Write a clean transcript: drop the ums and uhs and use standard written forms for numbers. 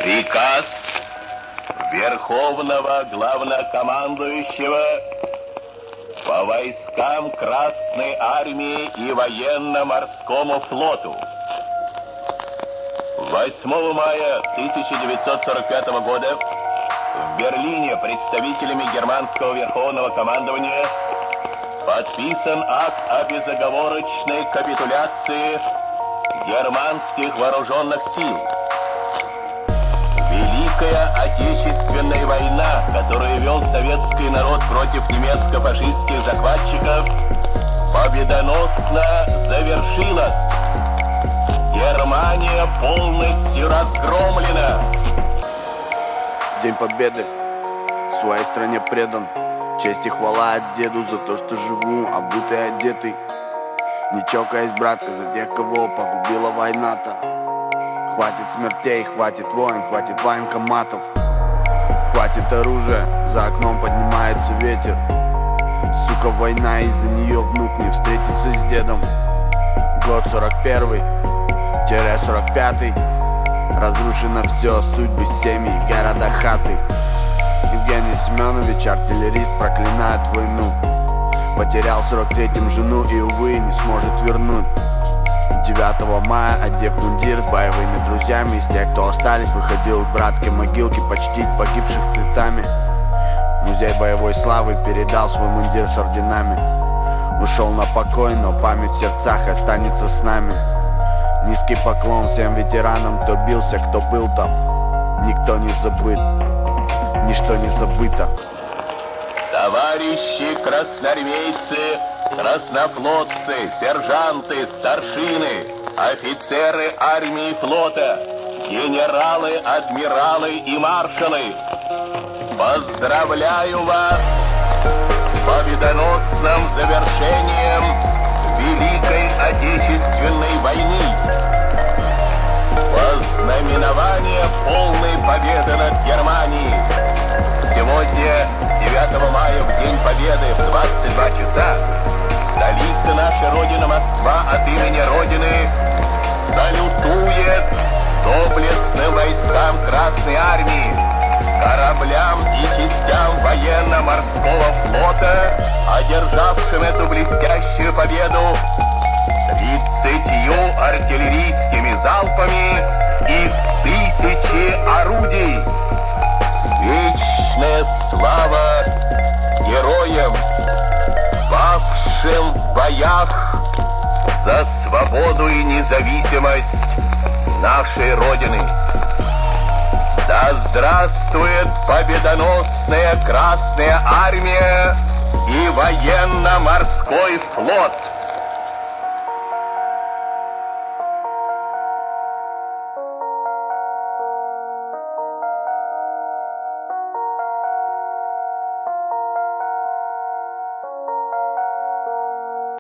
Приказ Верховного Главнокомандующего по войскам Красной Армии и Военно-Морскому флоту. 8 мая 1945 года в Берлине представителями германского Верховного командования подписан акт о безоговорочной капитуляции германских вооруженных сил. Великая Отечественная война, которую вел советский народ против немецко-фашистских захватчиков, победоносно завершилась. Германия полностью разгромлена. День Победы, своей стране предан. Честь и хвала от деду за то, что живу, обутый, одетый. Не чокаясь, братка, за тех, кого погубила война-то. Хватит смертей, хватит войн, хватит военкоматов. Хватит оружия, за окном поднимается ветер. Сука, война, из-за нее внук не встретится с дедом. Год 41-45. Разрушено все, судьбы, семьи, города, хаты. Евгений Семенович, артиллерист, проклинает войну. Потерял в 43-м жену и, увы, не сможет вернуть. 9 мая, одев мундир с боевыми друзьями, из тех, кто остались, выходил к братской могилке почтить погибших цветами. Музей боевой славы передал свой мундир с орденами. Ушел на покой, но память в сердцах останется с нами. Низкий поклон всем ветеранам, кто бился, кто был там. Никто не забыт, ничто не забыто. Товарищи красноармейцы, краснофлотцы, сержанты, старшины, офицеры армии и флота, генералы, адмиралы и маршалы, поздравляю вас с победоносным завершением Великой Отечественной войны. Во знаменование полной победы над Германией сегодня, 9 мая, в День Победы, в 22 часа, столица нашей Родины, Москва, от имени Родины салютует доблестным войскам Красной Армии, кораблям и частям военно-морского флота, одержавшим эту блестящую победу 30 артиллерийскими залпами из 1000 орудий. Вечная слава героям, павшим в боях за свободу и независимость нашей Родины. Да здравствует победоносная Красная Армия и военно-морской флот!